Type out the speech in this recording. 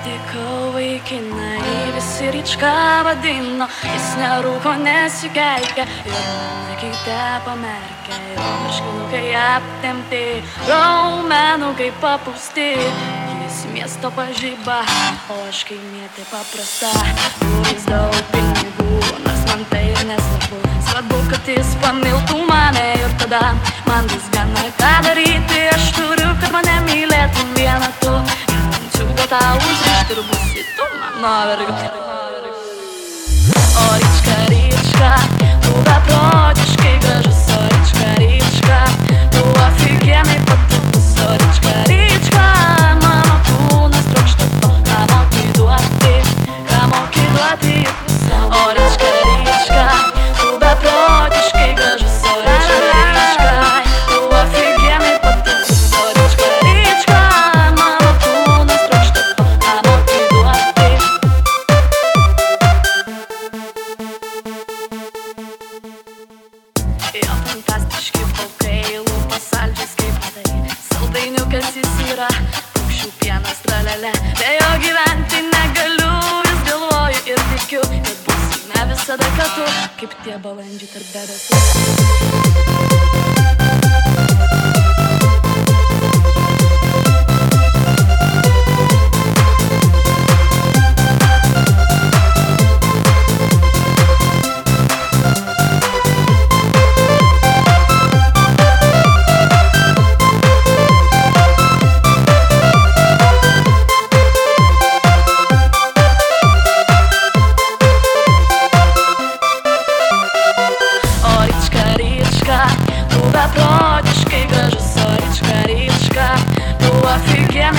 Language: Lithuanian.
Sutikau vaikiną, jį visi Ryčka vadino. Jis nerūko, nesikeikia ir nekeitė pamerkia. Jo marškinukai aptempti, raumenukai papūsti. Jis miesto pažyba, o aš kaimietė paprasta. Kuris daug pinigų, nors man tai ir nesvarbu. Svarbu, kad jis pamiltų mane ir tada man vis gana ką daryti. Aš turiu, kad mane mylėtum vieną tu. Tau užrišti ir būsi tu mano verga. O Ryčka, Ryčka, tu beprotiškai gražus. O Ryčka, Ryčka, tu ofigienai patogus. O Ryčka, Ryčka, mano kūnas trokšta to, ką moki duoti o Ryčka, Ryčka, tu beprotiškai gražus. O Ryčka, Ryčka, tu ofigienai patogus. O Ryčka, Ryčka, mano kūnas trokšta to, ką moki duoti. Jo fantastiški plaukai, lūpos saldžios kaip padai. Saldainiukas jis yra, paukščių pienas tralele. Be jo gyventi negaliu, vis galvoju ir tikiu, kad būsime visada kartu, kaip tie balandžiai tarp debesų. Beprotiškai gražus. O Ryčka, Ryčka, tu ofigienai